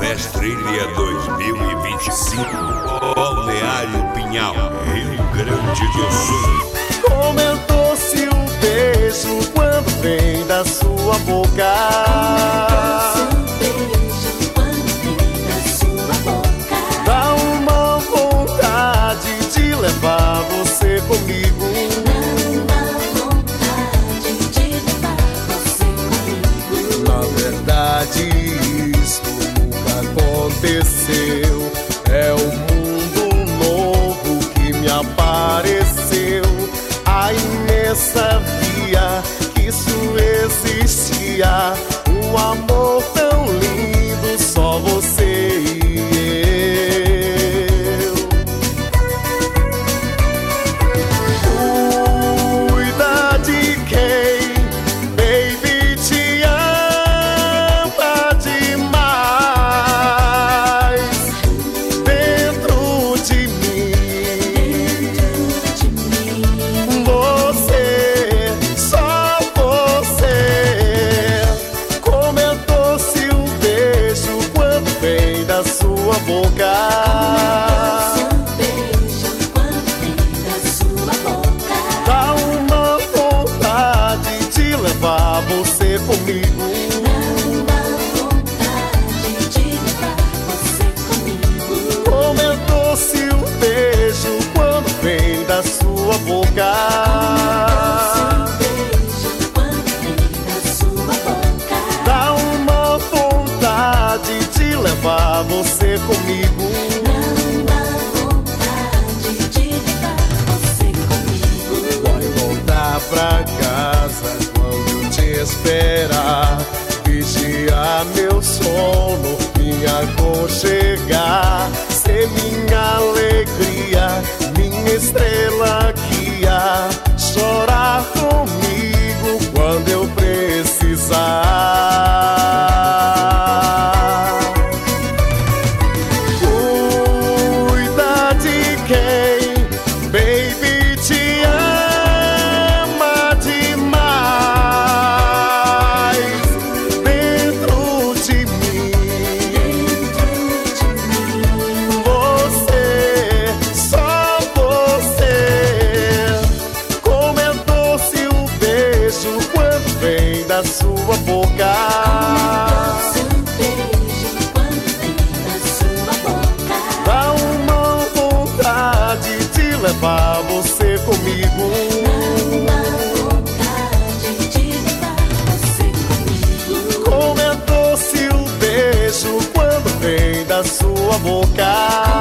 Fest Trilha 2025, Balneário Pinhal, Rio Grande do Sul. Comentou-se o beijo quando vem da sua boca. Dá uma vontade de levar você comigo. Na verdade, isso nunca aconteceu. É um mundo novo que me apareceu. Aí nessa via que isso existia, um amor tão lindo, só você e eu. Cuida de quem, baby, te ama demais. Dentro de mim, você, só você. Comentou-se um beijo quando vem da sua boca. Dá uma vontade de levar você comigo. Comentou-se o beijo quando vem da sua boca. Dá uma vontade de levar você comigo. Pode voltar pra casa quando te esperar. Vigiar meu sono, me aconchegar. Ser minha alegria, minha estrela guia. Chorar comigo quando eu precisar. Cuida de quem, baby, te ama demais. Dentro de mim, você, só você. Comentou-se o beijo quando vem da sua boca. Dá uma vontade de levar você comigo. Comentou-se o beijo quando vem da sua boca.